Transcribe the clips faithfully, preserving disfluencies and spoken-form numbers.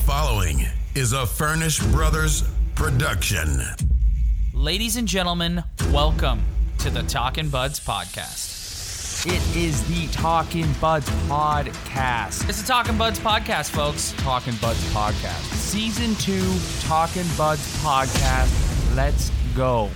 following is a Furnish Brothers production. Ladies and gentlemen, welcome to the Talkin' Buds podcast. It is the Talkin' Buds podcast. It's the Talkin' Buds podcast, folks. Talkin' Buds podcast. Season two, Talkin' Buds podcast. Let's go.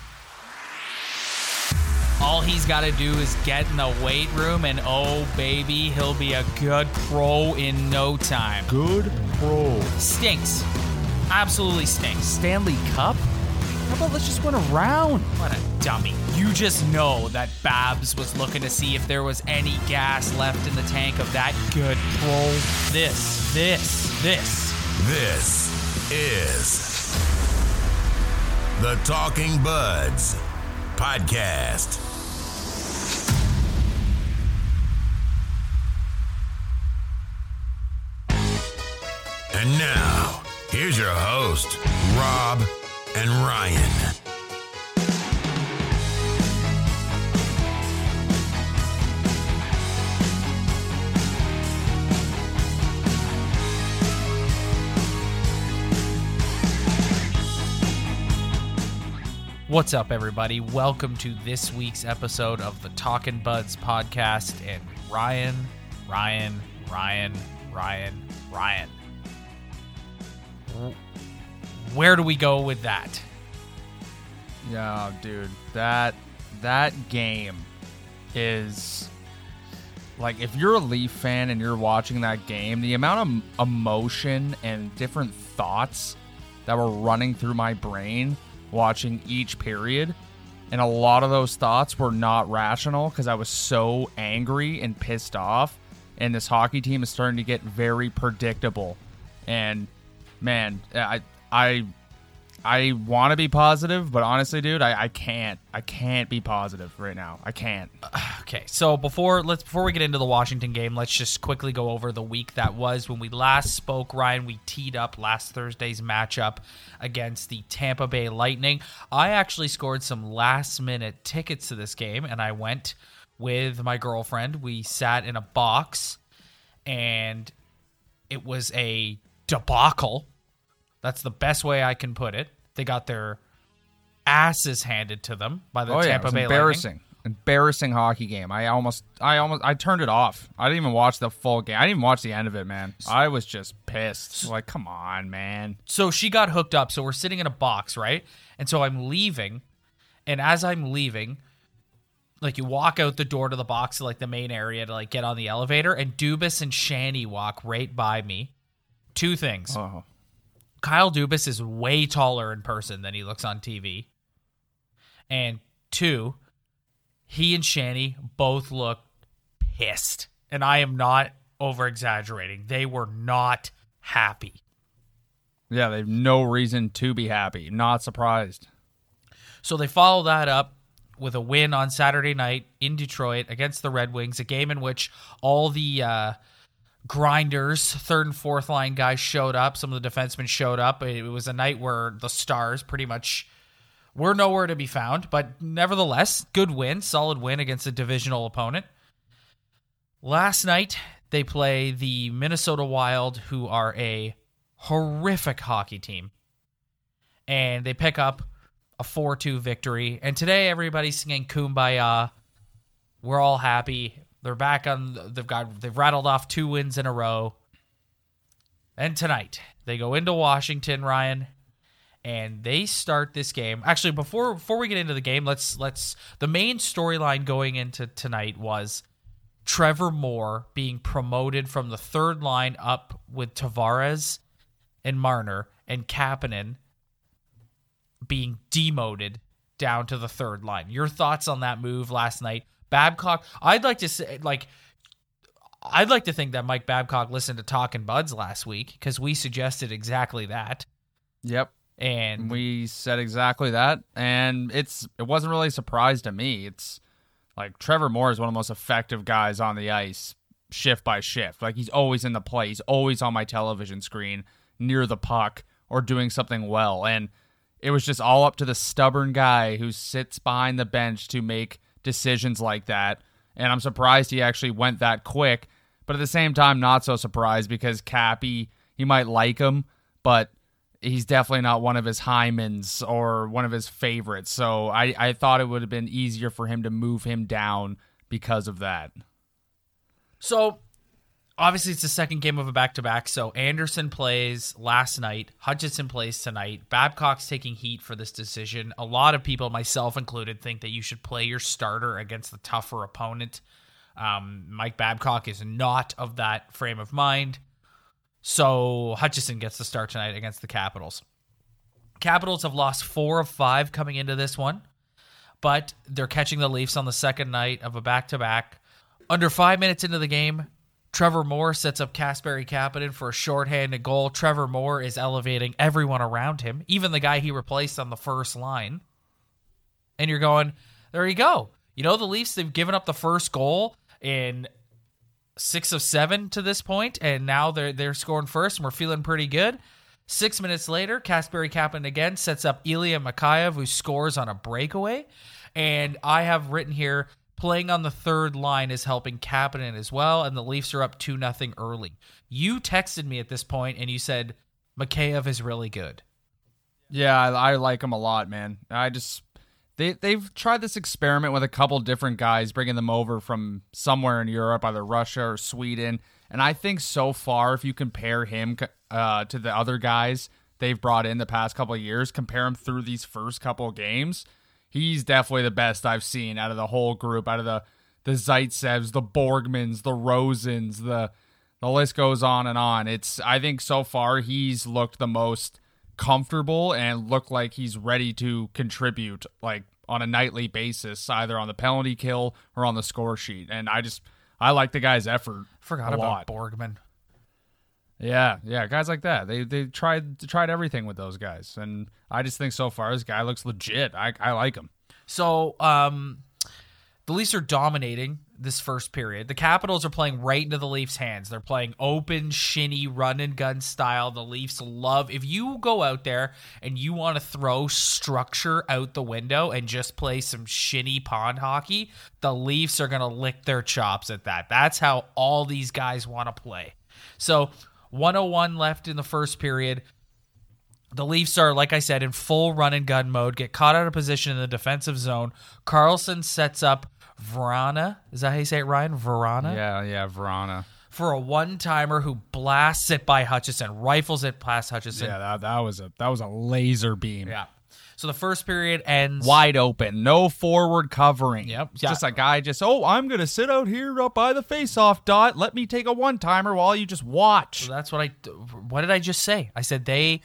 All he's got to do is get in the weight room, and oh, baby, he'll be a good pro in no time. Good pro. Stinks. Absolutely stinks. Stanley Cup? How about let's just win a round? What a dummy. You just know that Babs was looking to see if there was any gas left in the tank of that good pro. This, this, this. This is the Talking Buds podcast. And now, here's your host, Rob and Ryan. What's up, everybody? Welcome to this week's episode of the Talkin' Buds podcast. And Ryan, Ryan, Ryan, Ryan, Ryan. Where do we go with that? Yeah, dude, that that game is like, if you're a Leaf fan and you're watching that game, the amount of emotion and different thoughts that were running through my brain watching each period, and a lot of those thoughts were not rational because I was so angry and pissed off, and this hockey team is starting to get very predictable. And man, I I I want to be positive, but honestly, dude, I, I can't. I can't be positive right now. I can't. Okay, so before let's before we get into the Washington game, let's just quickly go over the week that was. When we last spoke, Ryan, we teed up last Thursday's matchup against the Tampa Bay Lightning. I actually scored some last-minute tickets to this game, and I went with my girlfriend. We sat in a box, and it was a debacle. That's the best way I can put it. They got their asses handed to them by the oh, Tampa yeah, it was Bay embarrassing. Lightning. Embarrassing hockey game. I almost, I almost, I turned it off. I didn't even watch the full game. I didn't even watch the end of it, man. I was just pissed. Like, come on, man. So she got hooked up. So we're sitting in a box, right? And so I'm leaving. And as I'm leaving, like, you walk out the door to the box to, like, the main area to, like, get on the elevator. And Dubas and Shanny walk right by me. Two things. Oh. Kyle Dubas is way taller in person than he looks on T V. And two, he and Shanny both look pissed. And I am not over-exaggerating. They were not happy. Yeah, they have no reason to be happy. Not surprised. So they follow that up with a win on Saturday night in Detroit against the Red Wings, a game in which all the uh, grinders, third and fourth line guys showed up. Some of the defensemen showed up. It was a night where the Stars pretty much were nowhere to be found, but nevertheless, good win, solid win against a divisional opponent. Last night, they play the Minnesota Wild, who are a horrific hockey team, and they pick up a four two victory. And today, everybody's singing Kumbaya. We're all happy. They're back on. They've got. They've rattled off two wins in a row. And tonight they go into Washington, Ryan, and they start this game. Actually, before before we get into the game, let's let's. The main storyline going into tonight was Trevor Moore being promoted from the third line up with Tavares and Marner, and Kapanen being demoted down to the third line. Your thoughts on that move last night? Babcock, I'd like to say, like, I'd like to think that Mike Babcock listened to Talkin' Buds last week because we suggested exactly that. Yep. And we said exactly that. And it's it wasn't really a surprise to me. It's like Trevor Moore is one of the most effective guys on the ice, shift by shift. Like, he's always in the play. He's always on my television screen near the puck or doing something well. And it was just all up to the stubborn guy who sits behind the bench to make decisions like that. And I'm surprised he actually went that quick. But at the same time, not so surprised because Cappy, he might like him, but he's definitely not one of his Hymans or one of his favorites. So I, I thought it would have been easier for him to move him down because of that. So obviously it's the second game of a back-to-back. So Anderson plays last night. Hutchinson plays tonight. Babcock's taking heat for this decision. A lot of people, myself included, think that you should play your starter against the tougher opponent. Um, Mike Babcock is not of that frame of mind. So Hutchinson gets the start tonight against the Capitals. Capitals have lost four of five coming into this one, but they're catching the Leafs on the second night of a back-to-back. Under five minutes into the game, Trevor Moore sets up Kasperi Kapanen for a shorthanded goal. Trevor Moore is elevating everyone around him, even the guy he replaced on the first line. And you're going, there you go. You know, the Leafs, they've given up the first goal in six of seven to this point, and now they're they're scoring first, and we're feeling pretty good. Six minutes later, Kasperi Kapanen again sets up Ilya Mikheyev, who scores on a breakaway. And I have written here, playing on the third line is helping Kapanen as well, and the Leafs are up two nothing early. You texted me at this point, and you said, Mikheyev is really good. Yeah, I, I like him a lot, man. I just... They, they've tried this experiment with a couple different guys, bringing them over from somewhere in Europe, either Russia or Sweden. And I think so far, if you compare him uh, to the other guys they've brought in the past couple of years, compare him through these first couple of games, he's definitely the best I've seen out of the whole group, out of the, the Zaitsevs, the Borgmans, the Rosens, the the list goes on and on. It's I think so far he's looked the most comfortable and look like he's ready to contribute like on a nightly basis, either on the penalty kill or on the score sheet. And I just I like the guy's effort. Forgot a about lot. Borgman. Yeah, yeah, guys like that. They they tried tried everything with those guys, and I just think so far this guy looks legit. I I like him. So um, the Leafs are dominating this first period. The Capitals are playing right into the Leafs' hands. They're playing open, shinny, run and gun style. The Leafs love, if you go out there and you want to throw structure out the window and just play some shinny pond hockey, the Leafs are going to lick their chops at that. That's how all these guys want to play. So one oh one left in the first period. The Leafs are, like I said, in full run and gun mode, get caught out of position in the defensive zone. Karlsson sets up Vrana. Is that how you say it, Ryan? Vrana? Yeah, yeah, Vrana. For a one-timer who blasts it by Hutchinson, rifles it past Hutchinson. Yeah, that, that was a that was a laser beam. Yeah. So the first period ends wide open, no forward covering. Yep. It's just a guy just, oh, I'm going to sit out here up by the face-off dot. Let me take a one-timer while you just watch. So that's what I, what did I just say? I said they,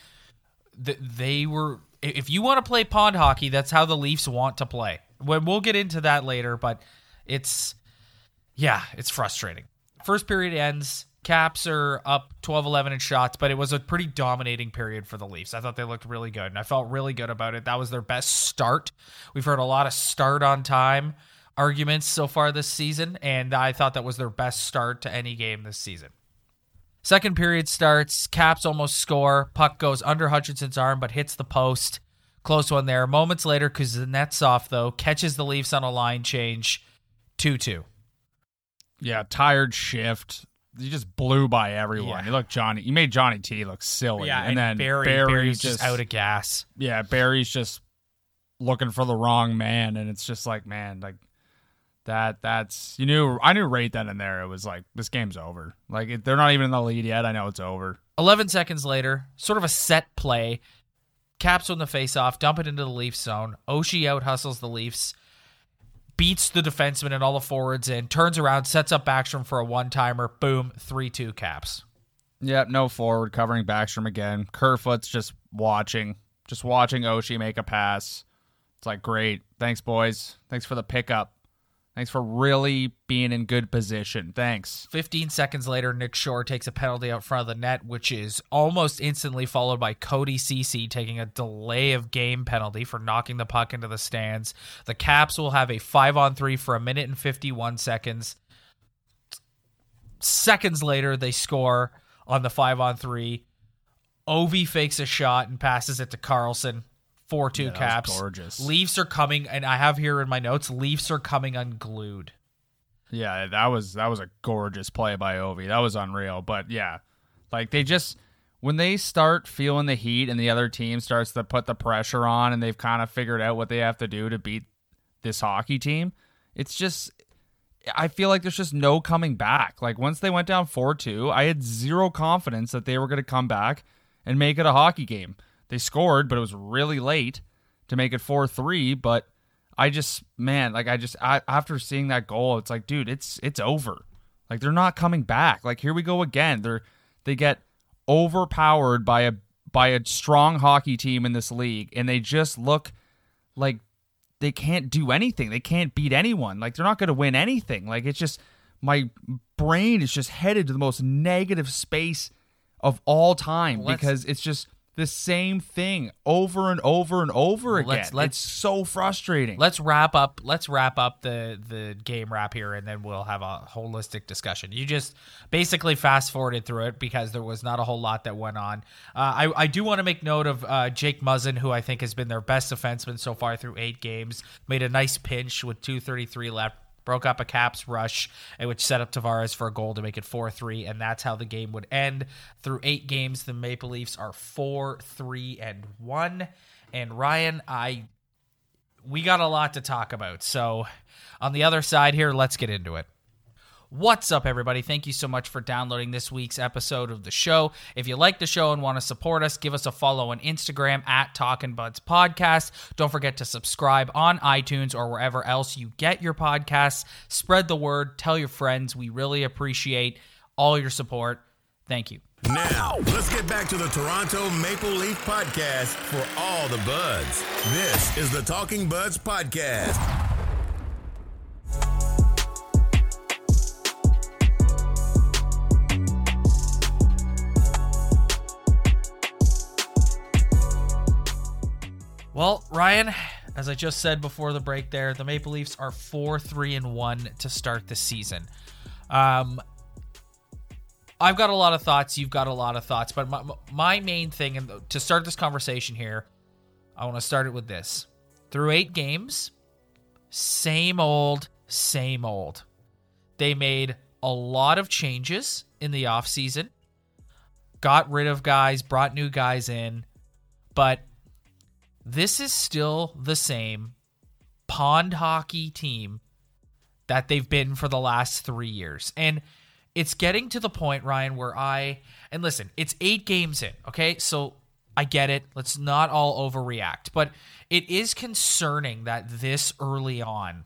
they were, if you want to play pond hockey, that's how the Leafs want to play. We'll get into that later, but it's, yeah, it's frustrating. First period ends. Caps are up twelve eleven in shots, but it was a pretty dominating period for the Leafs. I thought they looked really good, and I felt really good about it. That was their best start. We've heard a lot of start on time arguments so far this season, and I thought that was their best start to any game this season. Second period starts. Caps almost score. Puck goes under Hutchinson's arm, but hits the post. Close one there. Moments later, Kuznetsov, though, catches the Leafs on a line change. two two. Yeah, tired shift. He just blew by everyone. Yeah. He looked Johnny. He made Johnny T look silly. Yeah, and, and then Barry, Barry's Barry's just, just out of gas. Yeah, Barry's just looking for the wrong man, and it's just like, man, like that. That's you knew. I knew right then and there it was like this game's over. Like it, they're not even in the lead yet. I know it's over. Eleven seconds later, sort of a set play. Caps on the face-off, dump it into the Leafs zone. Oshie out hustles the Leafs. Beats the defenseman and all the forwards in, turns around, sets up Backstrom for a one-timer. Boom, three two Caps. Yep, no forward covering Backstrom again. Kerfoot's just watching, just watching Oshie make a pass. It's like, great. Thanks, boys. Thanks for the pickup. Thanks for really being in good position. Thanks. fifteen seconds later, Nick Shore takes a penalty out front of the net, which is almost instantly followed by Cody Ceci taking a delay of game penalty for knocking the puck into the stands. The Caps will have a five on three for a minute and fifty-one seconds. Seconds later, they score on the five on three. Ovi fakes a shot and passes it to Karlsson. four two Yeah, that Caps. was gorgeous. Leafs are coming, and I have here in my notes, Leafs are coming unglued. Yeah, that was that was a gorgeous play by Ovi. That was unreal. But yeah, like they just when they start feeling the heat and the other team starts to put the pressure on and they've kind of figured out what they have to do to beat this hockey team, it's just, I feel like there's just no coming back. Like once they went down four two, I had zero confidence that they were going to come back and make it a hockey game. They scored, but it was really late to make it four three, but I just, man, like I just, I, after seeing that goal, it's like, dude, it's it's over. Like they're not coming back. Like here we go again. They're they get overpowered by a by a strong hockey team in this league, and they just look like they can't do anything. They can't beat anyone. Like they're not going to win anything. Like it's just, my brain is just headed to the most negative space of all time Let's, because it's just the same thing over and over and over again. Let's, let's, it's so frustrating. Let's wrap up. Let's wrap up the the game wrap here, and then we'll have a holistic discussion. You just basically fast forwarded through it because there was not a whole lot that went on. Uh, I I do want to make note of uh, Jake Muzzin, who I think has been their best defenseman so far through eight games. Made a nice pinch with two thirty-three left. Broke up a Caps rush, which set up Tavares for a goal to make it four three, and that's how the game would end. Through eight games, the Maple Leafs are four three and one. And Ryan, I we got a lot to talk about. So on the other side here, let's get into it. What's up, everybody? Thank you so much for downloading this week's episode of the show. If you like the show and want to support us, give us a follow on Instagram at Talkin' Buds Podcast. Don't forget to subscribe on iTunes or wherever else you get your podcasts. Spread the word. Tell your friends. We really appreciate all your support. Thank you. Now, let's get back to the Toronto Maple Leaf Podcast for all the buds. This is the Talking Buds Podcast. Well, Ryan, as I just said before the break there, the Maple Leafs are four three and one to start the season. Um, I've got a lot of thoughts. You've got a lot of thoughts. But my, my main thing, and to start this conversation here, I want to start it with this. Through eight games, same old, same old. They made a lot of changes in the offseason, got rid of guys, brought new guys in, but this is still the same pond hockey team that they've been for the last three years. And it's getting to the point, Ryan, where I, and listen, it's eight games in, okay? So I get it. Let's not all overreact. But it is concerning that this early on,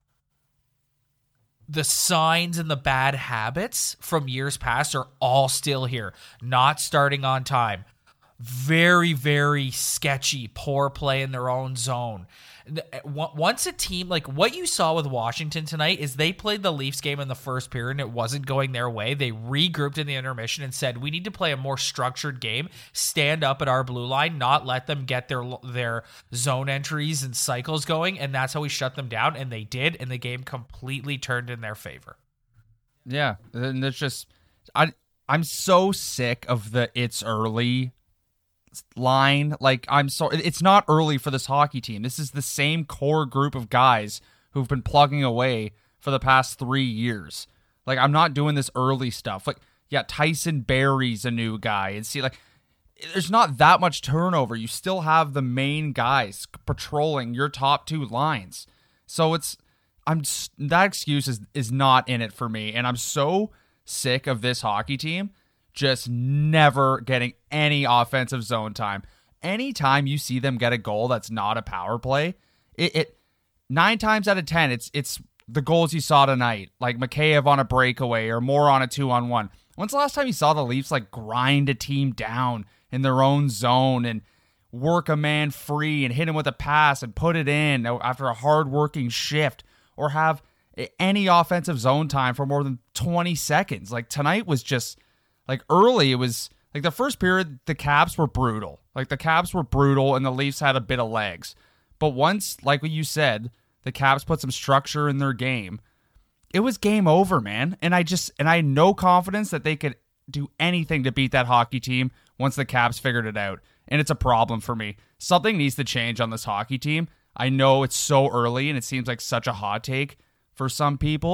the signs and the bad habits from years past are all still here. Not starting on time. Very, very sketchy, poor play in their own zone. Once a team, like what you saw with Washington tonight, is they played the Leafs game in the first period and it wasn't going their way. They regrouped in the intermission and said, we need to play a more structured game, stand up at our blue line, not let them get their their zone entries and cycles going, and that's how we shut them down, and they did, and the game completely turned in their favor. Yeah, and it's just, I, I'm so sick of the it's early line. Like, I'm sorry, it's not early for this hockey team. This is the same core group of guys who've been plugging away for the past three years. Like, I'm not doing this early stuff. Like, yeah, Tyson Barrie's a new guy, and see, like, there's not that much turnover. You still have the main guys patrolling your top two lines. So it's, I'm that excuse is is not in it for me, and I'm so sick of this hockey team just never getting any offensive zone time. Anytime you see them get a goal that's not a power play, it, it nine times out of ten, it's it's the goals you saw tonight, like Mikheyev on a breakaway or more on a two-on-one. When's the last time you saw the Leafs like grind a team down in their own zone and work a man free and hit him with a pass and put it in after a hard-working shift, or have any offensive zone time for more than twenty seconds? Like tonight was just... Like, early, it was, like, the first period, the Caps were brutal. Like, the Caps were brutal, and the Leafs had a bit of legs. But once, like what you said, the Caps put some structure in their game, it was game over, man. And I just, and I had no confidence that they could do anything to beat that hockey team once the Caps figured it out. And it's a problem for me. Something needs to change on this hockey team. I know it's so early, and it seems like such a hot take for some people,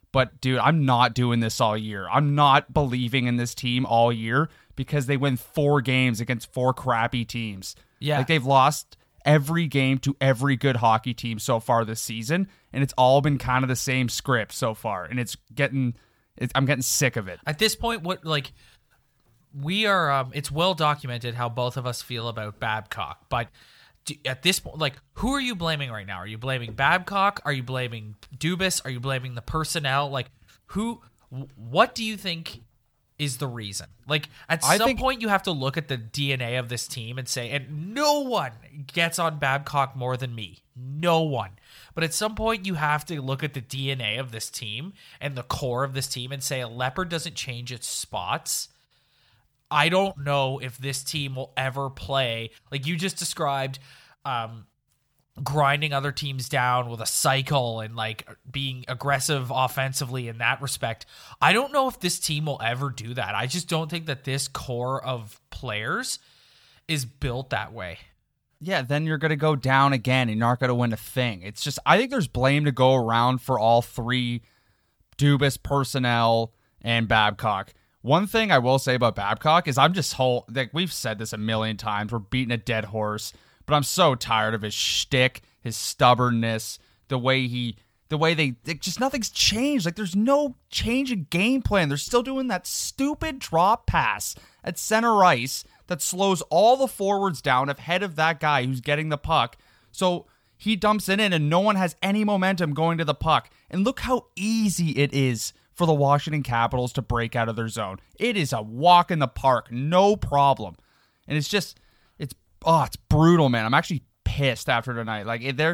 But, dude, I'm not doing this all year. I'm not believing in this team all year because they win four games against four crappy teams. Yeah. Like, they've lost every game to every good hockey team so far this season, and it's all been kind of the same script so far, and it's getting... It's, I'm getting sick of it. At this point, what, like, we are... Um, it's well documented how both of us feel about Babcock, but... At this point, like, who are you blaming right now? Are you blaming Babcock? Are you blaming Dubas? Are you blaming the personnel? Like, who? What do you think is the reason? Like, at I some think, point, you have to look at the D N A of this team and say, and no one gets on Babcock more than me. No one. But at some point, you have to look at the D N A of this team and the core of this team and say, a leopard doesn't change its spots. I don't know if this team will ever play, like you just described, um, grinding other teams down with a cycle and like being aggressive offensively in that respect. I don't know if this team will ever do that. I just don't think that this core of players is built that way. Yeah, then you're going to go down again and you're not going to win a thing. It's just, I think there's blame to go around for all three, Dubas, personnel, and Babcock. One thing I will say about Babcock is I'm just whole, like we've said this a million times, we're beating a dead horse, but I'm so tired of his shtick, his stubbornness, the way he, the way they, like, just nothing's changed. Like, there's no change in game plan. They're still doing that stupid drop pass at center ice that slows all the forwards down ahead of that guy who's getting the puck. So he dumps it in and no one has any momentum going to the puck. And look how easy it is for the Washington Capitals to break out of their zone. It is a walk in the park, no problem. And it's just, it's, oh, it's brutal, man. I'm actually pissed after tonight. Like, they're,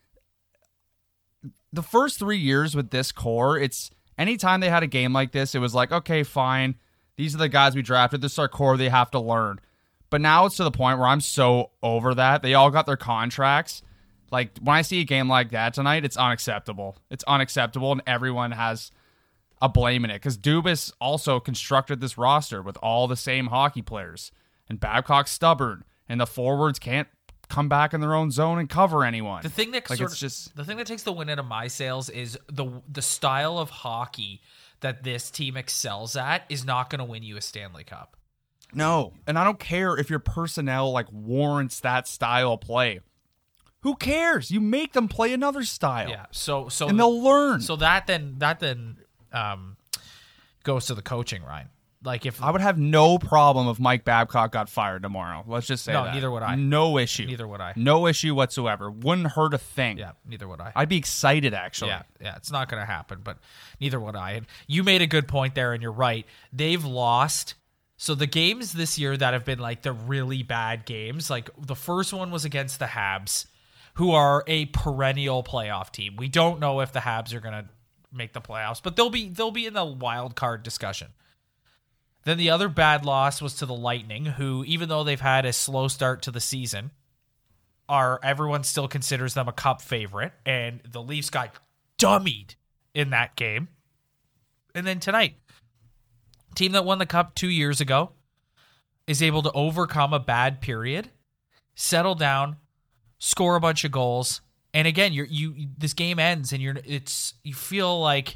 the first three years with this core, it's, anytime they had a game like this, it was like, okay, fine. These are the guys we drafted. This is our core. They have to learn. But now it's to the point where I'm so over that. They all got their contracts. Like, when I see a game like that tonight, it's unacceptable. It's unacceptable, and everyone has a blame in it. Because Dubas also constructed this roster with all the same hockey players. And Babcock's stubborn. And the forwards can't come back in their own zone and cover anyone. The thing that like, sort it's of, just the thing that takes the wind out of my sails is the the style of hockey that this team excels at is not going to win you a Stanley Cup. No, and I don't care if your personnel like warrants that style of play. Who cares? You make them play another style. Yeah. So so and they'll learn. So that then that then um, goes to the coaching, Ryan. Like if I would have no problem if Mike Babcock got fired tomorrow. Let's just say no, that. neither would I. No issue. Neither would I. No issue whatsoever. Wouldn't hurt a thing. Yeah, neither would I. I'd be excited actually. Yeah, yeah, it's not going to happen, but neither would I. And you made a good point there, and you're right. They've lost. So the games this year that have been like the really bad games, like the first one was against the Habs, who are a perennial playoff team. We don't know if the Habs are going to make the playoffs, but they'll be they'll be in the wild card discussion. Then the other bad loss was to the Lightning, who, even though they've had a slow start to the season, are everyone still considers them a cup favorite, and the Leafs got dummied in that game. And then tonight, team that won the cup two years ago is able to overcome a bad period, settle down, score a bunch of goals, and again, you're you this game ends, and you're it's you feel like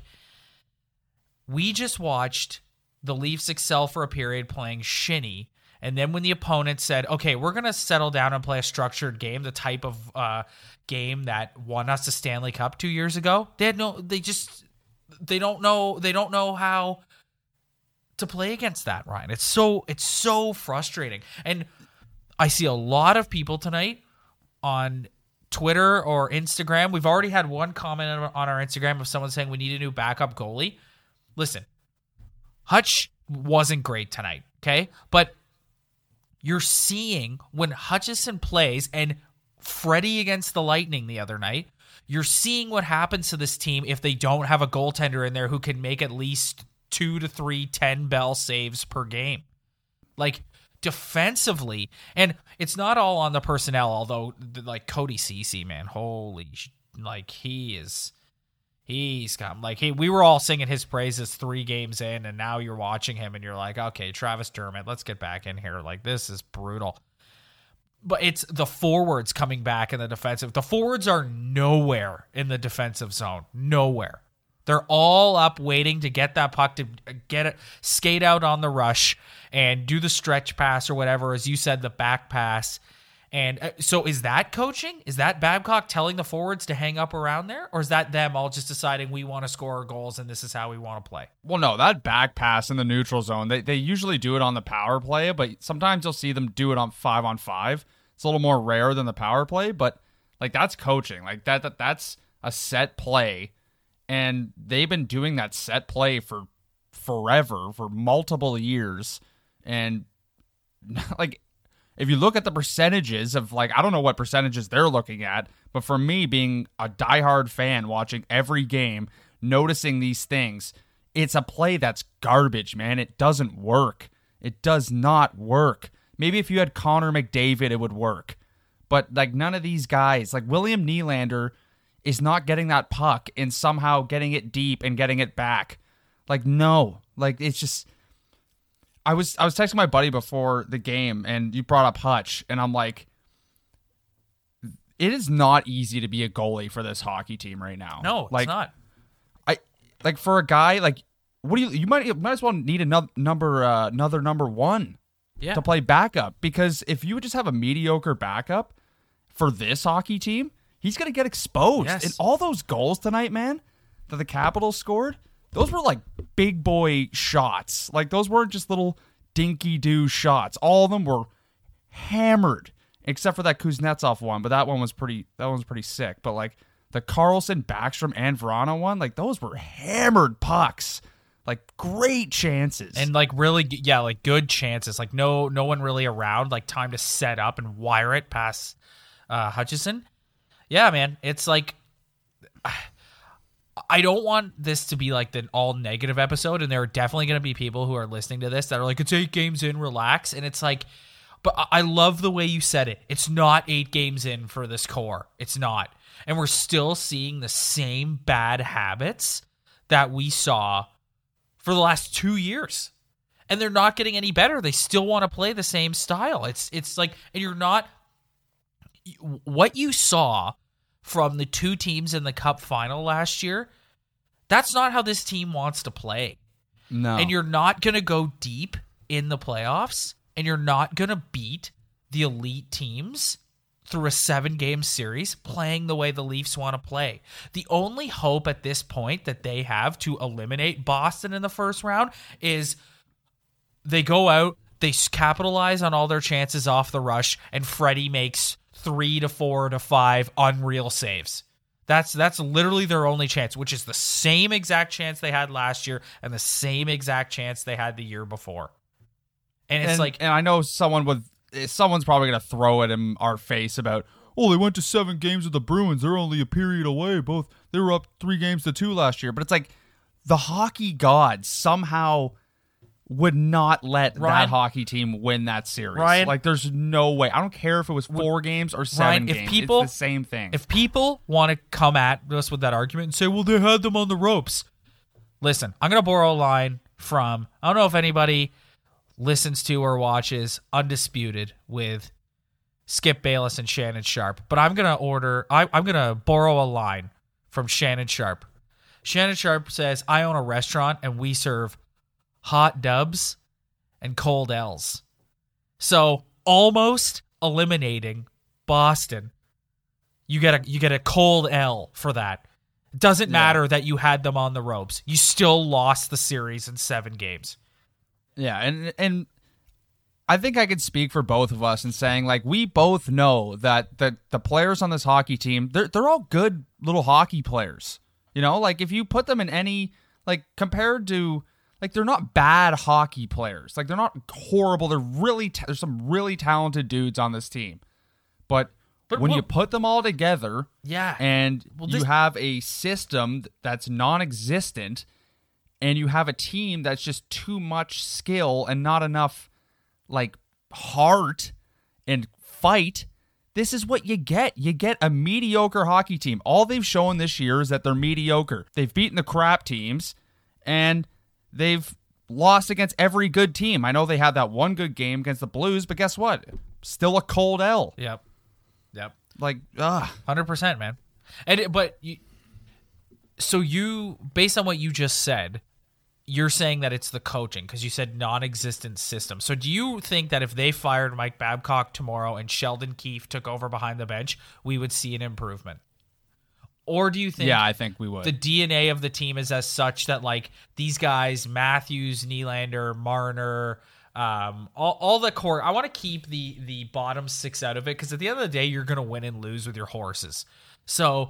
we just watched the Leafs excel for a period playing shinny, and then when the opponent said, okay, we're going to settle down and play a structured game, the type of uh, game that won us the Stanley Cup two years ago, they had no, they just, they don't know, they don't know how to play against that, Ryan. It's so, it's so frustrating. And I see a lot of people tonight on Twitter or Instagram. We've already had one comment on our Instagram of someone saying we need a new backup goalie. Listen, Hutch wasn't great tonight, okay? But you're seeing when Hutchison plays, and Freddie against the Lightning the other night, you're seeing what happens to this team if they don't have a goaltender in there who can make at least two to three ten-bell saves per game. Like, defensively, and it's not all on the personnel, although, like, Cody Ceci, man, holy, like, he is... He's got, like, he, we were all singing his praises three games in, and now you're watching him, and you're like, okay, Travis Dermott, let's get back in here. Like, this is brutal. But it's the forwards coming back in the defensive. The forwards are nowhere in the defensive zone. Nowhere. They're all up waiting to get that puck, to get it, skate out on the rush and do the stretch pass or whatever, as you said, the back pass. And uh, so is that coaching? Is that Babcock telling the forwards to hang up around there? Or is that them all just deciding we want to score our goals and this is how we want to play? Well, no, that back pass in the neutral zone, they, they usually do it on the power play, but sometimes you'll see them do it on five on five. It's a little more rare than the power play, but like that's coaching. Like that, that that's a set play. And they've been doing that set play for forever, for multiple years. And like, if you look at the percentages of like, I don't know what percentages they're looking at, but for me being a diehard fan watching every game, noticing these things, it's a play that's garbage, man. It doesn't work. It does not work. Maybe if you had Connor McDavid, it would work. But like none of these guys, like William Nylander is not getting that puck and somehow getting it deep and getting it back. Like, no. Like, it's just... I was I was texting my buddy before the game, and you brought up Hutch, and I'm like, it is not easy to be a goalie for this hockey team right now. No, like, it's not. I like for a guy like what do you you might you might as well need another number uh, another number one yeah. to play backup, because if you would just have a mediocre backup for this hockey team, he's gonna get exposed. Yes. And all those goals tonight, man, that the Capitals scored. Those were like big boy shots. Like those weren't just little dinky-doo shots. All of them were hammered, except for that Kuznetsov one. But that one was pretty. That one was pretty sick. But like the Carlson, Backstrom, and Vrana one, like those were hammered pucks. Like great chances. And like really, yeah, like good chances. Like no, no one really around. Like time to set up and wire it past uh, Hutchison. Yeah, man. It's like. I don't want this to be like the all negative episode, and there are definitely going to be people who are listening to this that are like, it's eight games in, relax. And it's like, but I love the way you said it. It's not eight games in for this core. It's not. And we're still seeing the same bad habits that we saw for the last two years. And they're not getting any better. They still want to play the same style. It's, it's like, and you're not, what you saw from the two teams in the Cup final last year, that's not how this team wants to play. No. And you're not going to go deep in the playoffs, and you're not going to beat the elite teams through a seven-game series playing the way the Leafs want to play. The only hope at this point that they have to eliminate Boston in the first round is they go out, they capitalize on all their chances off the rush, and Freddie makes three to four to five unreal saves. That's that's literally their only chance, which is the same exact chance they had last year and the same exact chance they had the year before. And it's and, like, and I know someone would, someone's probably gonna throw it in our face about, oh, they went to seven games with the Bruins. They're only a period away. Both they were up three games to two last year. But it's like the hockey gods somehow would not let Ryan, that hockey team win that series. Ryan, like, there's no way. I don't care if it was four games or seven Ryan, if games. people, it's the same thing. If people want to come at us with that argument and say, well, they had them on the ropes. Listen, I'm going to borrow a line from, I don't know if anybody listens to or watches Undisputed with Skip Bayless and Shannon Sharp, but I'm going to order, I, I'm going to borrow a line from Shannon Sharp. Shannon Sharp says, I own a restaurant and we serve hot dubs and cold L's. So almost eliminating Boston. You get a you get a cold L for that. It doesn't Yeah. matter that you had them on the ropes. You still lost the series in seven games. Yeah, and and I think I could speak for both of us in saying, like, we both know that the, the players on this hockey team, they're they're all good little hockey players. You know, like if you put them in any, like compared to, like they're not bad hockey players. Like they're not horrible. They're really, ta- there's some really talented dudes on this team. But, But when what- you put them all together, Yeah. and Well, you this- have a system that's non-existent, and you have a team that's just too much skill and not enough like heart and fight, this is what you get. You get a mediocre hockey team. All they've shown this year is that they're mediocre. They've beaten the crap teams, and they've lost against every good team. I know they had that one good game against the Blues, but guess what? Still a cold L. Yep. Yep. Like, ugh. one hundred percent, man. And it, but you, So you, based on what you just said, you're saying that it's the coaching because you said non-existent system. So do you think that if they fired Mike Babcock tomorrow and Sheldon Keefe took over behind the bench, we would see an improvement? Or do you think Yeah, I think we would. the D N A of the team is as such that like these guys, Matthews, Nylander, Marner, um, all, all the core, I want to keep the the bottom six out of it because at the end of the day, you're going to win and lose with your horses. So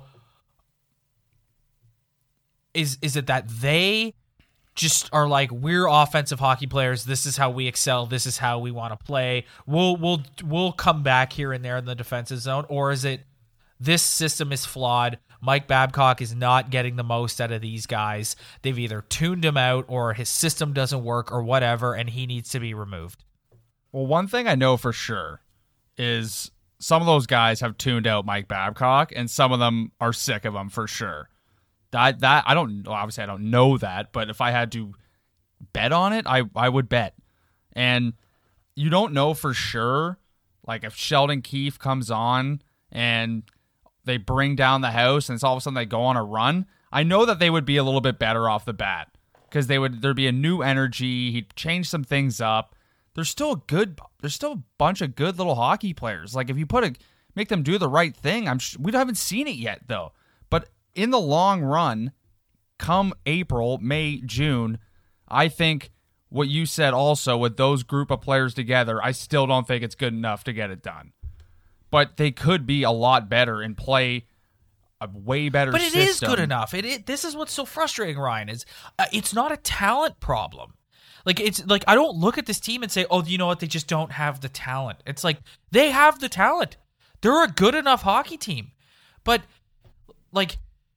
is is it that they just are like, we're offensive hockey players, this is how we excel, this is how we want to play, we'll we'll we'll come back here and there in the defensive zone? Or is it this system is flawed, Mike Babcock is not getting the most out of these guys, they've either tuned him out or his system doesn't work or whatever, and he needs to be removed? Well, one thing I know for sure is some of those guys have tuned out Mike Babcock, and some of them are sick of him for sure. That that I don't obviously I don't know that, but if I had to bet on it, I, I would bet. And you don't know for sure, like if Sheldon Keefe comes on and they bring down the house and it's all of a sudden they go on a run, I know that they would be a little bit better off the bat because they would there'd be a new energy. He'd change some things up. There's still a good there's still a bunch of good little hockey players. Like if you put a make them do the right thing, I'm sh- we haven't seen it yet though. But in the long run, come April, May, June, I think what you said also with those group of players together, I still don't think it's good enough to get it done. But they could be a lot better and play a way better But it system. is good enough. It, it this is what's so frustrating, Ryan, is uh, it's not a talent problem. Like it's like I don't look at this team and say, "Oh, you know what? They just don't have the talent." It's like they have the talent. They're a good enough hockey team. But like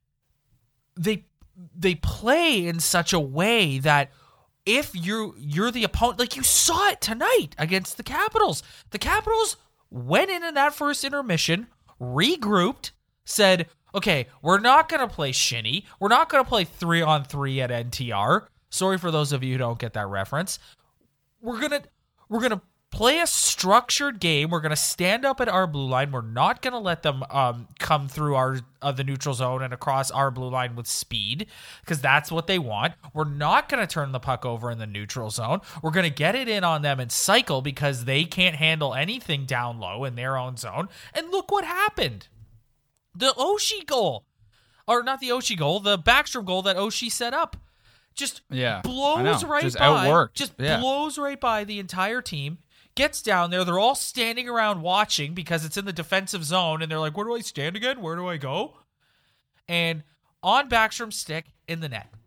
they they play in such a way that if you're you're the opponent, like you saw it tonight against the Capitals. The Capitals went in in that first intermission, regrouped, said, "Okay, we're not going to play shinny. We're not going to play three on three at N T R." Sorry for those of you who don't get that reference. We're gonna we're gonna play a structured game. We're gonna stand up at our blue line. We're not gonna let them um, come through our uh, the neutral zone and across our blue line with speed because that's what they want. We're not gonna turn the puck over in the neutral zone. We're gonna get it in on them and cycle because they can't handle anything down low in their own zone. And look what happened. The Oshie goal, or not the Oshie goal, the Backstrom goal that Oshie set up. Just yeah, blows right just by. Outworked. Just yeah. blows right by the entire team. Gets down there. They're all standing around watching because it's in the defensive zone. And they're like, where do I stand again? Where do I go? And on Backstrom's stick in the net.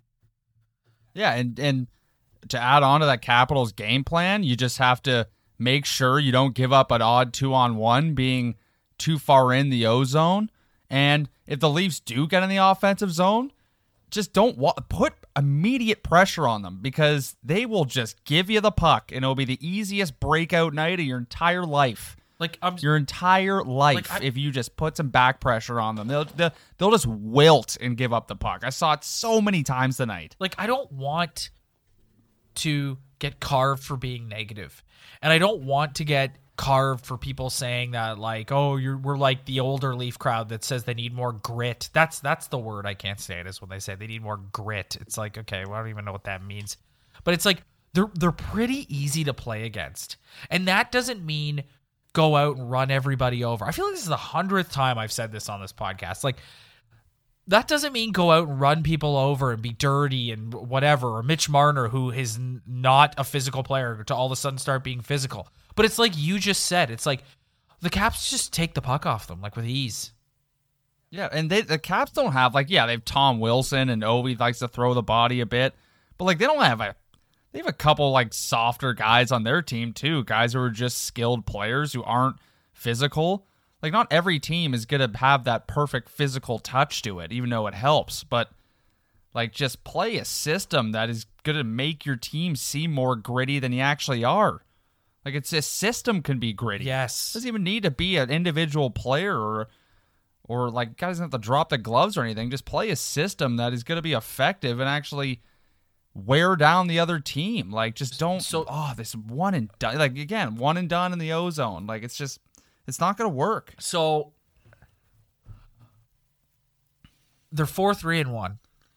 Yeah, and, and to add on to that Capitals game plan, you just have to make sure you don't give up an odd two-on-one being too far in the O zone. And if the Leafs do get in the offensive zone, just don't wa- put immediate pressure on them because they will just give you the puck and it'll be the easiest breakout night of your entire life. Like I'm, your entire life like if you just put some back pressure on them. They'll, they'll they'll just wilt and give up the puck. I saw it so many times tonight. Like I don't want to get carved for being negative. And I don't want to get carved for people saying that like, oh, you're we're like the older Leaf crowd that says they need more grit. That's that's the word I can't say it is when they say they need more grit. It's like, okay, well, I don't even know what that means. But it's like they're they're pretty easy to play against. And that doesn't mean go out and run everybody over. I feel like this is the hundredth time I've said this on this podcast. Like that doesn't mean go out and run people over and be dirty and whatever. Or Mitch Marner, who is n- not a physical player, to all of a sudden start being physical. But it's like you just said. It's like the Caps just take the puck off them, like with ease. Yeah, and they, the Caps don't have, like, yeah, they have Tom Wilson, and Ovi likes to throw the body a bit. But, like, they don't have a... They have a couple, like, softer guys on their team, too. Guys who are just skilled players who aren't physical. Like, not every team is going to have that perfect physical touch to it, even though it helps. But, like, just play a system that is going to make your team seem more gritty than you actually are. Like, it's a system can be gritty. Yes. It doesn't even need to be an individual player or, or like, guys don't have to drop the gloves or anything. Just play a system that is going to be effective and actually wear down the other team. Like, just don't, So- oh, this one and done. Like, again, one and done in the O zone. Like, it's just, it's not going to work. So they're four, three, and one.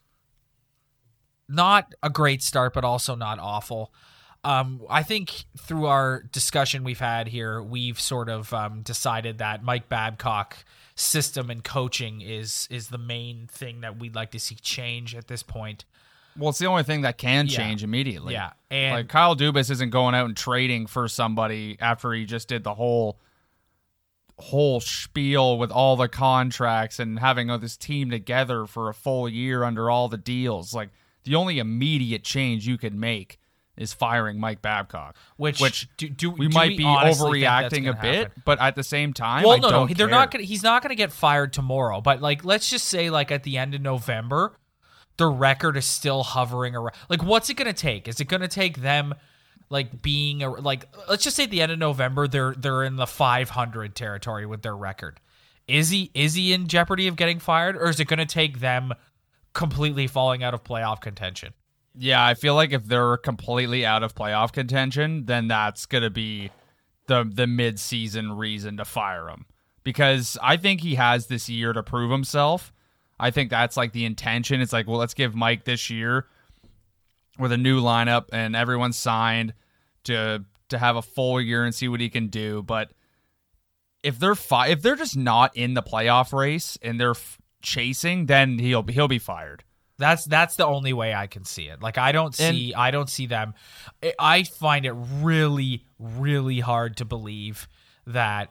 not a great start, but also not awful. Um, I think through our discussion we've had here, we've sort of um, decided that Mike Babcock system and coaching is is the main thing that we'd like to see change at this point. Well, it's the only thing that can Yeah. change immediately. Yeah, and Like Kyle Dubas isn't going out and trading for somebody after he just did the whole whole spiel with all the contracts and having all this team together for a full year under all the deals. Like the only immediate change you could make is firing Mike Babcock, which, which do, do, we do might we be honestly think that's overreacting a gonna bit, happen? but at the same time, Well, I no, don't no, they're care. not gonna. He's not gonna get fired tomorrow. But like, let's just say, like at the end of November, the record is still hovering around. Like, what's it gonna take? Is it gonna take them, like being a like? Let's just say at the end of November, they're they're in the five hundred territory with their record. Is he is he in jeopardy of getting fired, or is it gonna take them completely falling out of playoff contention? Yeah, I feel like if they're completely out of playoff contention, then that's going to be the the mid-season reason to fire him. Because I think he has this year to prove himself. I think that's like the intention. It's like, well, let's give Mike this year with a new lineup and everyone's signed to to have a full year and see what he can do. But if they're fi- if they're just not in the playoff race and they're f- chasing, then he'll he'll be fired. That's that's the only way I can see it. Like I don't see And- I don't see them. I- I find it really really hard to believe that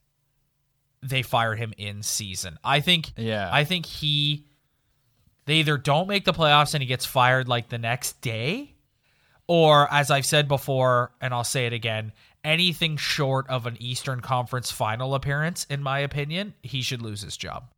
they fire him in season. I think Yeah. I think he they either don't make the playoffs and he gets fired like the next day, or as I've said before and I'll say it again, anything short of an Eastern Conference final appearance, in my opinion, he should lose his job.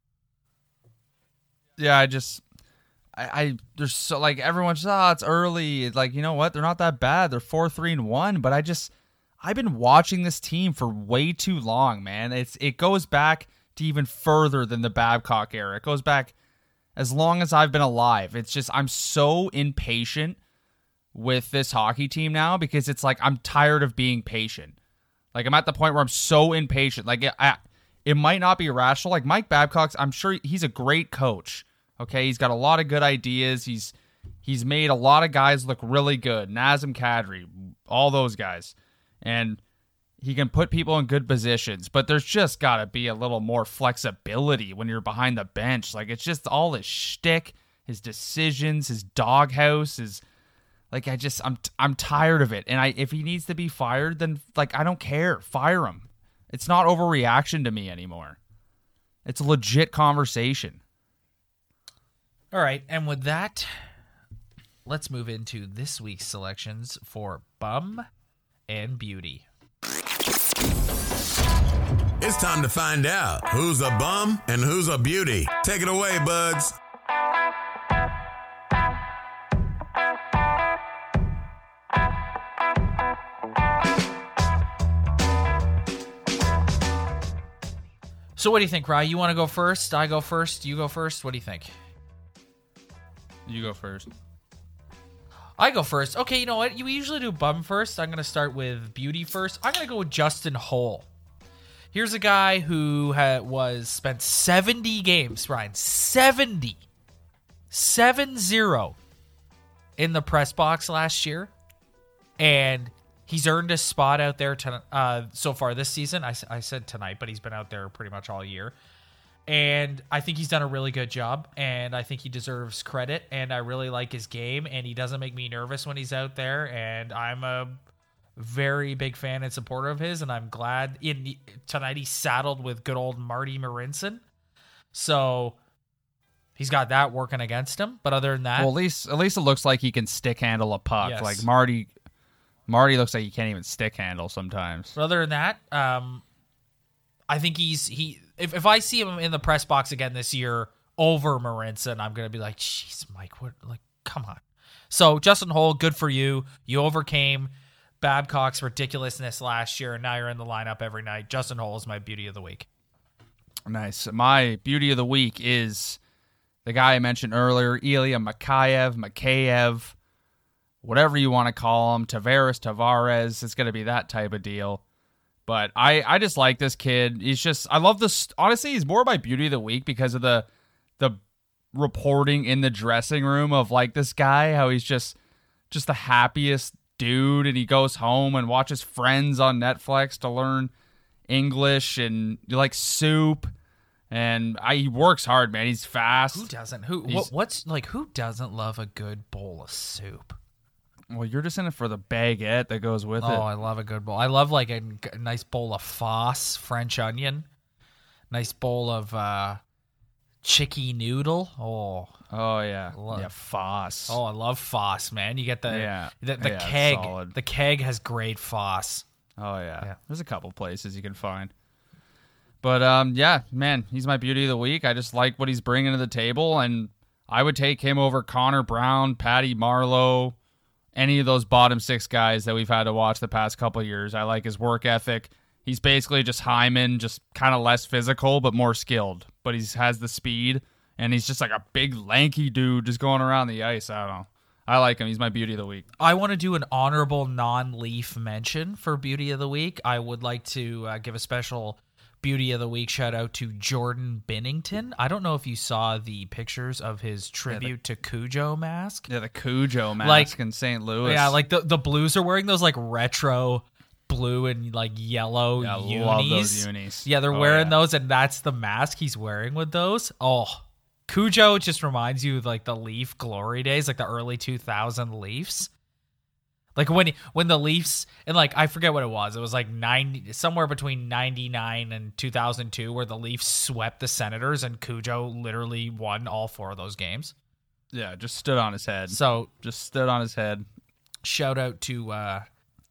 Yeah, I just, I, I there's so like everyone's oh it's early. It's like, you know what? They're not that bad. They're four three and one. But I just, I've been watching this team for way too long, man. It's it goes back to even further than the Babcock era. It goes back as long as I've been alive. It's just I'm so impatient with this hockey team now because it's like I'm tired of being patient. Like I'm at the point where I'm so impatient. Like I, it might not be irrational. Like Mike Babcock's, I'm sure he's a great coach. Okay, he's got a lot of good ideas. He's he's made a lot of guys look really good. Nazem Kadri, all those guys. And he can put people in good positions. But there's just got to be a little more flexibility when you're behind the bench. Like, it's just all his shtick, his decisions, his doghouse, his... Like, I just... I'm I'm tired of it. And I if he needs to be fired, then, like, I don't care. Fire him. It's not overreaction to me anymore. It's a legit conversation. All right, and with that, let's move into this week's selections for Bum and Beauty. It's time to find out who's a bum and who's a beauty. Take it away, buds. So what do you think, Rye? You want to go first? I go first? You go first? What do you think? You go first. I go first. Okay, you know what? We usually do Bum first. I'm going to start with Beauty first. I'm going to go with Justin Holl. Here's a guy who ha- was spent seventy games, Ryan, seventy, seven zero in the press box last year, and he's earned a spot out there to, uh, so far this season. I, I said tonight, but he's been out there pretty much all year. And I think he's done a really good job, and I think he deserves credit, and I really like his game, and he doesn't make me nervous when he's out there, and I'm a very big fan and supporter of his, and I'm glad in tonight he's saddled with good old Marty Marincin. So he's got that working against him, but other than that... Well, at least, at least it looks like he can stick handle a puck. Yes. Like Marty... Marty looks like he can't even stick handle sometimes. But other than that, um, I think he's he. If if I see him in the press box again this year over Marincin, I'm gonna be like, "Jeez, Mike, what? Like, come on." So Justin Holl, good for you. You overcame Babcock's ridiculousness last year, and now you're in the lineup every night. Justin Holl is my beauty of the week. Nice. My beauty of the week is the guy I mentioned earlier, Ilya Mikheyev, Mikheyev. Whatever you want to call him, Tavares, Tavares, it's going to be that type of deal. But I, I just like this kid. He's just, I love this. Honestly, he's more my beauty of the week because of the the reporting in the dressing room of like this guy, how he's just just the happiest dude, and he goes home and watches Friends on Netflix to learn English, and like Soup, and I, he works hard, man. He's fast. Who doesn't? Who? What, what's like? Who doesn't love a good bowl of soup? Well, you're just in it for the baguette that goes with oh, it. Oh, I love a good bowl. I love like a, a nice bowl of Foss French onion, nice bowl of uh, chicky noodle. Oh, oh yeah, love, yeah, Foss. Oh, I love Foss, man. You get the yeah, the, the yeah, keg. solid. The keg has great Foss. Oh yeah. yeah, there's a couple places you can find. But um, yeah, man, he's my beauty of the week. I just like what he's bringing to the table, and I would take him over Connor Brown, Patty Marleau, any of those bottom six guys that we've had to watch the past couple of years. I like his work ethic. He's basically just Hyman, just kind of less physical but more skilled. But he has the speed, and he's just like a big lanky dude just going around the ice. I don't know. I like him. He's my beauty of the week. I want to do an honorable non-Leaf mention for beauty of the week. I would like to uh, give a special beauty of the week shout out to Jordan Binnington. I don't know if you saw the pictures of his tribute yeah, the, to Cujo mask. Yeah, the Cujo mask like, in Saint Louis. Yeah, like the, the Blues are wearing those like retro blue and like yellow yeah, unis. Love those unis. Yeah, they're oh, wearing yeah. those, and that's the mask he's wearing with those. Oh, Cujo just reminds you of like the Leaf glory days, like the early two thousand Leafs. Like when when the Leafs, and like I forget what it was. It was like ninety, somewhere between ninety-nine and two thousand two, where the Leafs swept the Senators, and Cujo literally won all four of those games. Yeah, just stood on his head. So just stood on his head. Shout out to uh,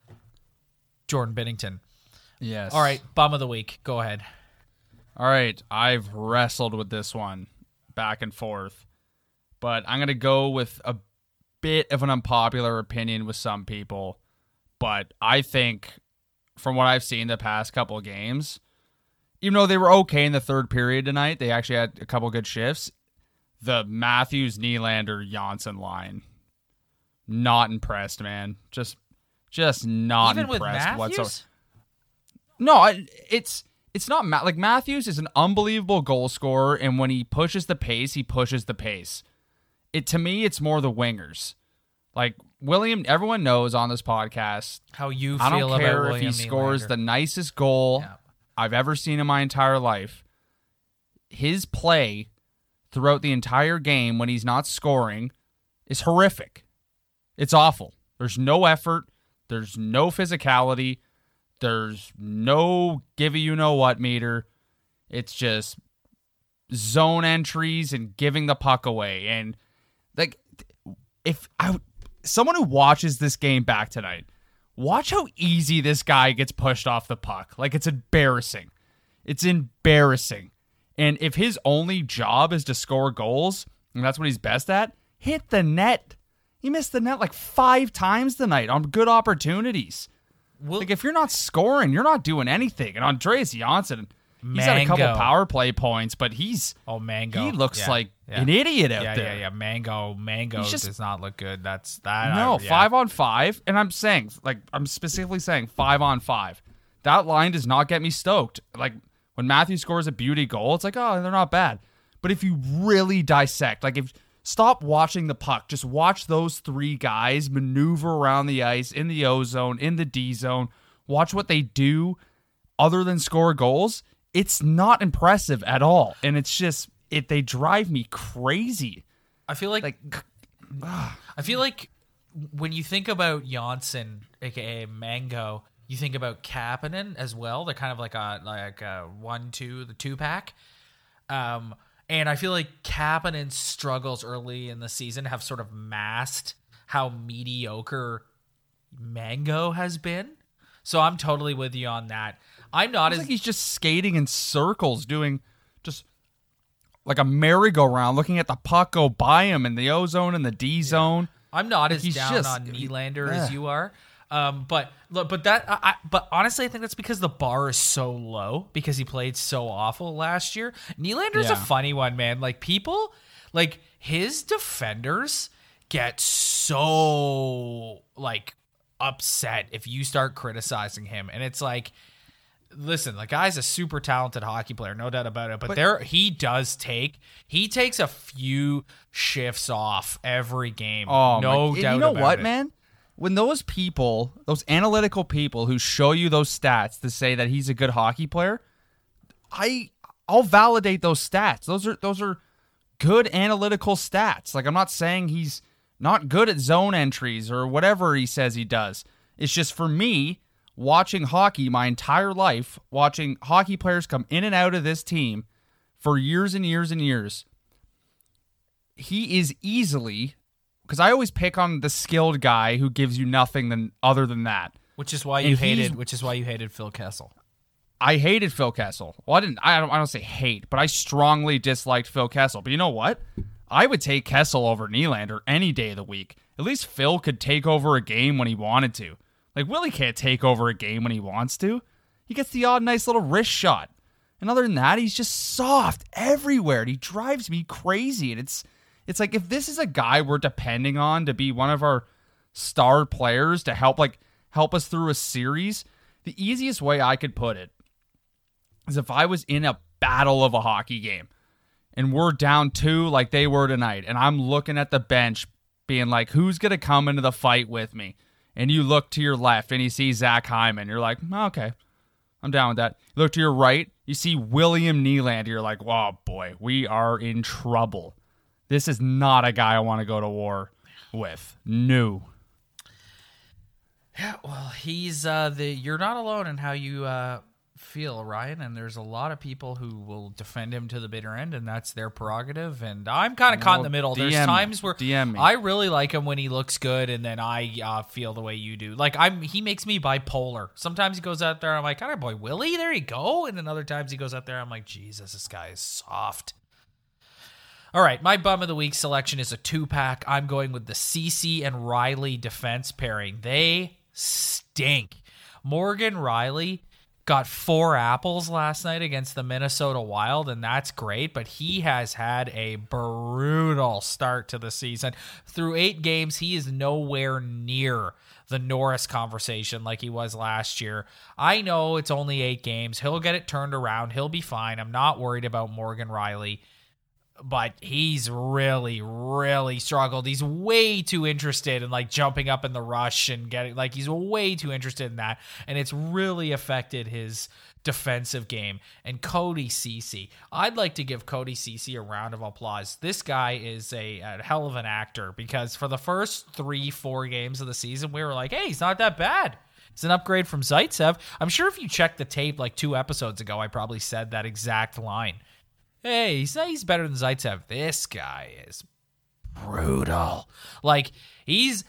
Jordan Binnington. Yes. All right, bum of the week. Go ahead. All right, I've wrestled with this one back and forth, but I'm gonna go with a bit of an unpopular opinion with some people, but I think from what I've seen the past couple of games, even though they were okay in the third period tonight, they actually had a couple good shifts. The Matthews, Nylander, Janssen line, not impressed, man. Just, just not Even impressed with Matthews? whatsoever. No, I, it's it's not Ma- like Matthews is an unbelievable goal scorer, and when he pushes the pace, he pushes the pace. It to me, it's more the wingers. Like William, everyone knows on this podcast how you I feel don't care about if he William scores Nylander. the nicest goal Yeah. I've ever seen in my entire life. His play throughout the entire game when he's not scoring is horrific. It's awful. There's no effort. There's no physicality. There's no give you know what meter. It's just zone entries and giving the puck away. And like, if I, someone who watches this game back tonight, watch how easy this guy gets pushed off the puck. Like, it's embarrassing. It's embarrassing. And if his only job is to score goals, and that's what he's best at, hit the net. He missed the net like five times tonight on good opportunities. Well, like, if you're not scoring, you're not doing anything. And Andreas Janssen, he's Mango. had a couple power play points, but he's oh Mango, he looks yeah, like yeah. an idiot out yeah, there. Yeah, yeah, Mango, Mango He's just- does not look good. That's that. No, I, yeah. five on five, and I'm saying, like, I'm specifically saying five on five. That line does not get me stoked. Like, when Matthew scores a beauty goal, it's like, oh, they're not bad. But if you really dissect, like, if stop watching the puck, just watch those three guys maneuver around the ice in the O zone, in the D zone. Watch what they do other than score goals. It's not impressive at all, and it's just it. They drive me crazy. I feel like, Like, I feel like when you think about Janssen, aka Mango, you think about Kapanen as well. They're kind of like a like a one two the two pack. Um, and I feel like Kapanen's struggles early in the season have sort of masked how mediocre Mango has been. So I'm totally with you on that. I'm not it's as like he's just skating in circles, doing just like a merry-go-round, looking at the puck go by him in the O zone and the D zone. I'm not as He's down just- on Nylander Ugh. as you are. Um, but look, but that, I, I, but honestly, I think that's because the bar is so low because he played so awful last year. Nylander's Yeah. a funny one, man. Like people, like his defenders get so like upset if you start criticizing him, and it's like, listen, the guy's a super talented hockey player, no doubt about it. But, but there, he does take he takes a few shifts off every game. Oh, no my, doubt. You know about what, it. man? When those people, those analytical people who show you those stats to say that he's a good hockey player, I I'll validate those stats. Those are those are good analytical stats. Like, I'm not saying he's not good at zone entries or whatever he says he does. It's just, for me, watching hockey my entire life, watching hockey players come in and out of this team for years and years and years, he is easily, because I always pick on the skilled guy who gives you nothing than other than that. Which is why you And hated. he's- Which is why you hated Phil Kessel. I hated Phil Kessel. Well, I didn't. I don't. I don't say hate, but I strongly disliked Phil Kessel. But you know what? I would take Kessel over Nylander any day of the week. At least Phil could take over a game when he wanted to. Like, Willie can't take over a game when he wants to. He gets the odd nice little wrist shot, and other than that, he's just soft everywhere. And he drives me crazy. And it's it's like, if this is a guy we're depending on to be one of our star players to help like help us through a series, the easiest way I could put it is if I was in a battle of a hockey game and we're down two like they were tonight, and I'm looking at the bench being like, who's going to come into the fight with me? And you look to your left and you see Zach Hyman. You're like, oh, okay, I'm down with that. You look to your right, you see William Nylander. You're like, oh boy, we are in trouble. This is not a guy I want to go to war with. No. Yeah, well, he's uh, the. You're not alone in how you uh, feel, Ryan. And there's a lot of people who will defend him to the bitter end, and that's their prerogative. And I'm kind of caught in the middle. There's D M me. times where D M me. I really like him when he looks good, and then I uh, feel the way you do. Like I'm, he makes me bipolar. Sometimes he goes out there, I'm like, "All right, boy, Willie, there you go." And then other times he goes out there, I'm like, "Jesus, this guy is soft." All right, my bum of the week selection is a two-pack. I'm going with the Ceci and Riley defense pairing. They stink. Morgan Riley got four apples last night against the Minnesota Wild, and that's great, but he has had a brutal start to the season. Through eight games, he is nowhere near the Norris conversation like he was last year. I know it's only eight games. He'll get it turned around. He'll be fine. I'm not worried about Morgan Riley. But he's really, really struggled. He's way too interested in like jumping up in the rush and getting like he's way too interested in that. And it's really affected his defensive game. And Cody Ceci, I'd like to give Cody Ceci a round of applause. This guy is a, a hell of an actor, because for the first three, four games of the season, we were like, hey, he's not that bad. It's an upgrade from Zaitsev. I'm sure if you check the tape like two episodes ago, I probably said that exact line. Hey, he's, he's better than Zaitsev. This guy is brutal. Like, he's...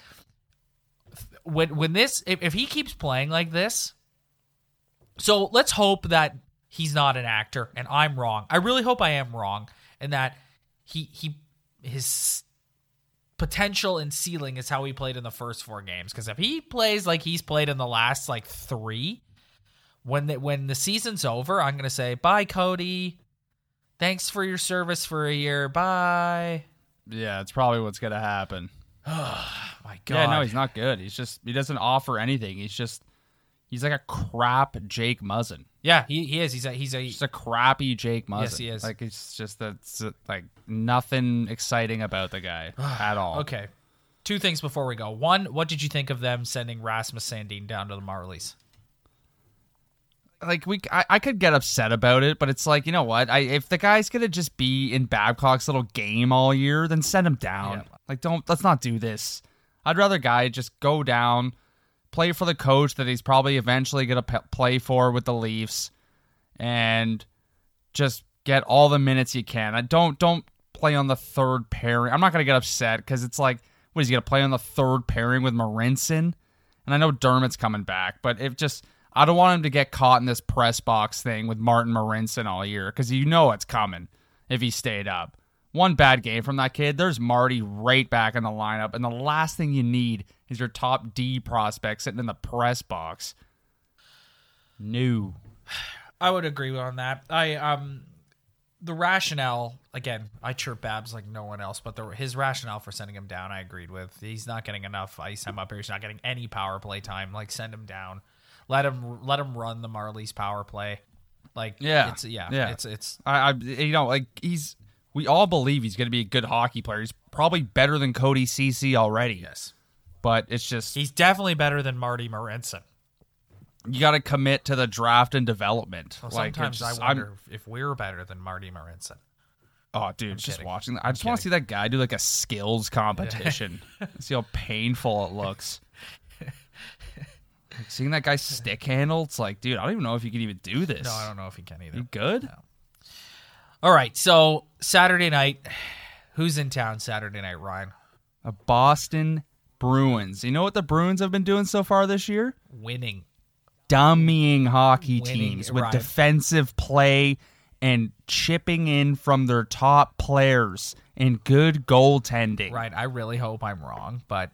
When when this... If, if he keeps playing like this... So, let's hope that he's not an actor, and I'm wrong. I really hope I am wrong, and that he he his potential and ceiling is how he played in the first four games. Because if he plays like he's played in the last, like, three, when the, when the season's over, I'm going to say, bye, Cody. Thanks for your service for a year. Bye. Yeah, it's probably what's going to happen. Oh, my God. Yeah, no, he's not good. He's just, he doesn't offer anything. He's just, he's like a crap Jake Muzzin. Yeah, he, he is. He's a, he's a, Just a crappy Jake Muzzin. Yes, he is. Like, it's just, that's like nothing exciting about the guy at all. Okay. Two things before we go. One, what did you think of them sending Rasmus Sandin down to the Marlies? Like, we, I, I could get upset about it, but it's like, you know what? I if the guy's gonna just be in Babcock's little game all year, then send him down. Yeah. Like, don't let's not do this. I'd rather guy just go down, play for the coach that he's probably eventually gonna p- play for with the Leafs, and just get all the minutes you can. I don't don't play on the third pairing. I'm not gonna get upset because it's like, what is he gonna play on the third pairing with Marincin? And I know Dermott's coming back, but if just. I don't want him to get caught in this press box thing with Martin Marincin all year, because you know it's coming if he stayed up. One bad game from that kid, there's Marty right back in the lineup, and the last thing you need is your top D prospect sitting in the press box. No. I would agree on that. I um, the rationale, again, I chirp Babs like no one else, but the, his rationale for sending him down, I agreed with. He's not getting enough ice time up here. He's not getting any power play time. Like, send him down. Let him let him run the Marlies power play. Like Yeah, it's yeah, yeah. it's it's I, I you know like he's we all believe he's going to be a good hockey player. He's probably better than Cody Ceci already. yes. But it's just He's definitely better than Marty Morenson. you got to commit to the draft and development. Well, like sometimes it's just- I wonder I'm- if we're better than Marty Morenson. Oh, dude, just kidding. watching that. I just want to see that guy do like a skills competition. See how painful it looks. Like, seeing that guy stick handle, it's like, dude, I don't even know if you can even do this. No, I don't know if he can either. You good? No. All right, so Saturday night, who's in town Saturday night, Ryan? A Boston Bruins. You know what the Bruins have been doing so far this year? Winning. Dummying hockey Winning, teams with right. defensive play and chipping in from their top players and good goaltending. Right, I really hope I'm wrong, but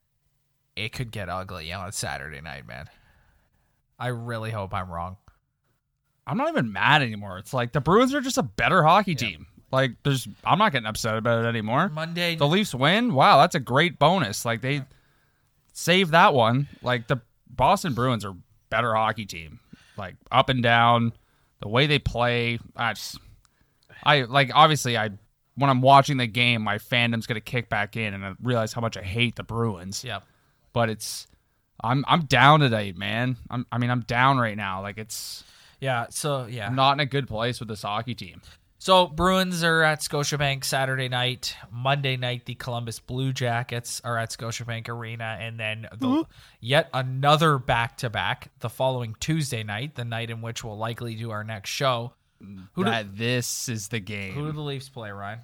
it could get ugly on Saturday night, man. I really hope I'm wrong. I'm not even mad anymore. It's like the Bruins are just a better hockey team. Like there's I'm not getting upset about it anymore. Monday, The Leafs win. Wow, that's a great bonus. Like they saved that one. Like the Boston Bruins are a better hockey team. Like up and down, the way they play. I just I like obviously I when I'm watching the game, my fandom's gonna kick back in and I realize how much I hate the Bruins. yeah. But it's I'm I'm down today, man. I'm I mean I'm down right now. Like it's Yeah, so yeah. I'm not in a good place with this hockey team. So Bruins are at Scotiabank Saturday night. Monday night, the Columbus Blue Jackets are at Scotiabank Arena, and then the, yet another back-to-back the following Tuesday night, the night in which we'll likely do our next show. Who do, that this is the game. who do the Leafs play, Ryan?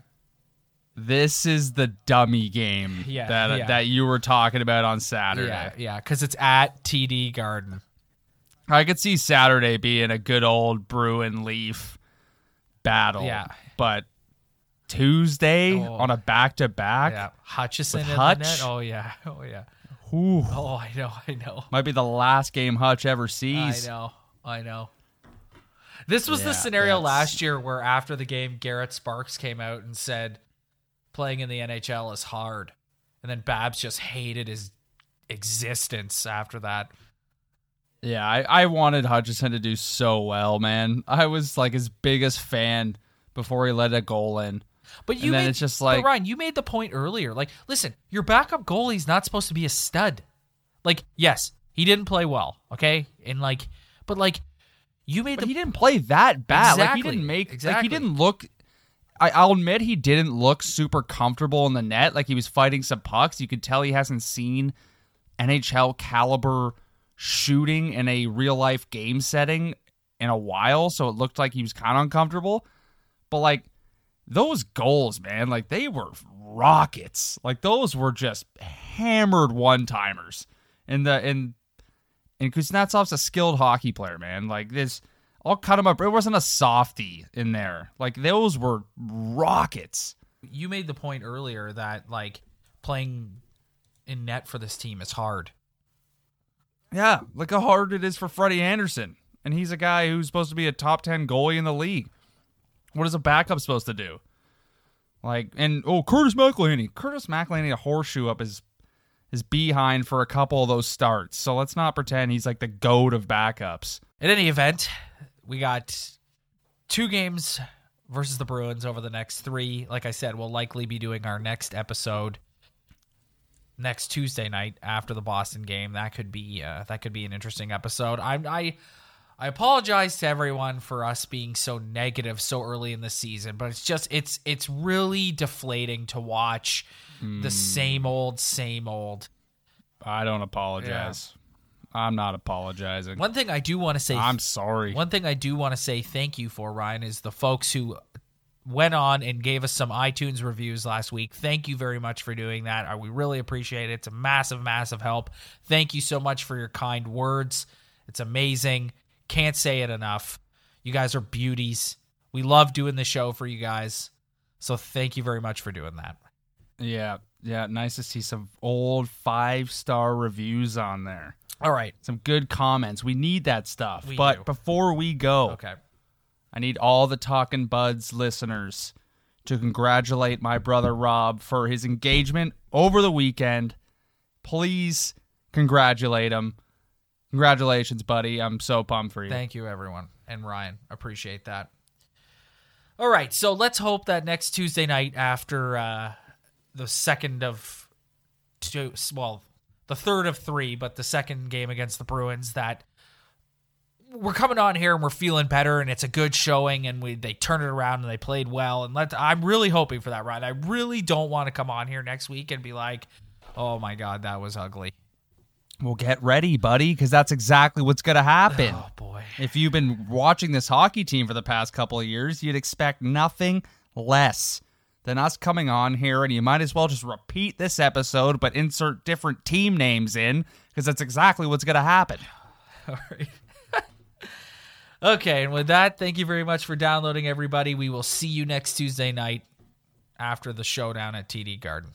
This is the dummy game Yeah, that yeah. that you were talking about on Saturday. Yeah, yeah, because it's at T D Garden. I could see Saturday being a good old Bruin Leaf battle. Yeah. But Tuesday Oh. on a back to back Yeah, Hutchison With in Hutch? the net. Oh yeah, oh yeah. Ooh, Oh, I know, I know, might be the last game Hutch ever I sees. know, I know. This was Yeah, the scenario that's- last year where after the game, Garrett Sparks came out and said, playing in the N H L is hard. And then Babs just hated his existence after that. Yeah, I, I wanted Hutchison to do so well, man. I was like his biggest fan before he let a goal in. But you And then made, it's just but like- Ryan, you made the point earlier. Like, listen, your backup goalie's not supposed to be a stud. Like, yes, he didn't play well, okay? And like, but like, you made But the he didn't play that bad. Like he Exactly, didn't make exactly. like he didn't look I, I'll admit he didn't look super comfortable in the net. Like he was fighting some pucks. You could tell he hasn't seen N H L caliber shooting in a real life game setting in a while, so it looked like he was kind of uncomfortable. But like those goals, man, like they were rockets. Like those were just hammered one timers. And the and and Kuznetsov's a skilled hockey player, man. Like this, I'll cut him up. It wasn't a softie in there. Like those were rockets. you made the point earlier that like playing in net for this team is hard. Yeah, look how hard it is for Freddie Anderson. And he's a guy who's supposed to be a top ten goalie in the league. What is a backup supposed to do? Like, and, oh, Curtis McElhinney. Curtis McElhinney, a horseshoe up his, his behind for a couple of those starts. So let's not pretend he's like the goat of backups. In any event, we got two games versus the Bruins over the next three. Like I said, we'll likely be doing our next episode next Tuesday night after the Boston game. That could be uh, that could be an interesting episode. I I I apologize to everyone for us being so negative so early in the season, but it's just it's it's really deflating to watch the same old same old. I don't apologize. I'm not apologizing. One thing I do want to say I'm sorry. One thing I do want to say thank you for, Ryan, is the folks who went on and gave us some iTunes reviews last week. Thank you very much for doing that. Uh, We really appreciate it. It's a massive, massive help. Thank you so much for your kind words. It's amazing. Can't say it enough. You guys are beauties. We love doing the show for you guys. So thank you very much for doing that. Yeah, yeah. Nice to see some old five-star reviews on there. All right. Some good comments. We need that stuff. We but do. before we go, Okay. I need all the Talkin' Buds listeners to congratulate my brother Rob for his engagement over the weekend. Please congratulate him. Congratulations, buddy. I'm so pumped for you. Thank you, everyone. And Ryan, appreciate that. All right, so let's hope that next Tuesday night after uh, the second of two, well, the third of three, but the second game against the Bruins, that we're coming on here and we're feeling better and it's a good showing and we they turn it around and they played well. And let I'm really hoping for that, Ryan. I really don't want to come on here next week and be like, oh my God, that was ugly. Well, get ready, buddy, because that's exactly what's going to happen. Oh, boy. If you've been watching this hockey team for the past couple of years, you'd expect nothing less than us coming on here, and you might as well just repeat this episode, but insert different team names in, because that's exactly what's going to happen. All right. Okay, and with that, thank you very much for downloading, everybody. We will see you next Tuesday night after the showdown at T D Garden.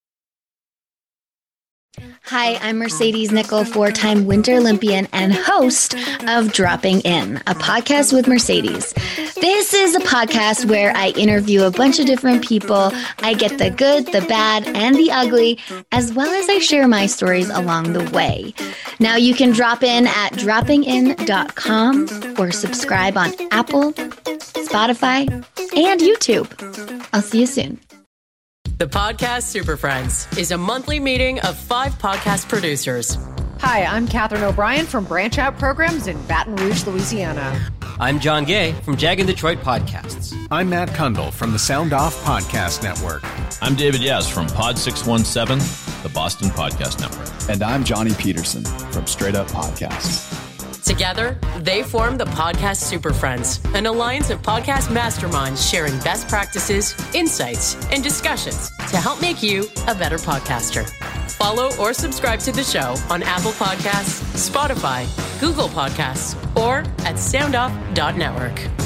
Hi, I'm Mercedes Nichol, four-time Winter Olympian and host of Dropping In, a podcast with Mercedes. This is a podcast where I interview a bunch of different people. I get the good, the bad, and the ugly, as well as I share my stories along the way. Now you can drop in at dropping in dot com or subscribe on Apple, Spotify, and YouTube. I'll see you soon. The Podcast Super Friends is a monthly meeting of five podcast producers. Hi, I'm Catherine O'Brien from Branch Out Programs in Baton Rouge, Louisiana. I'm John Gay from Jag and Detroit Podcasts. I'm Matt Kundle from the Sound Off Podcast Network. I'm David Yaz from Pod six one seven, the Boston Podcast Network. And I'm Johnny Peterson from Straight Up Podcasts. Together, they form the Podcast Super Friends, an alliance of podcast masterminds sharing best practices, insights, and discussions to help make you a better podcaster. Follow or subscribe to the show on Apple Podcasts, Spotify, Google Podcasts, or at sound off dot network.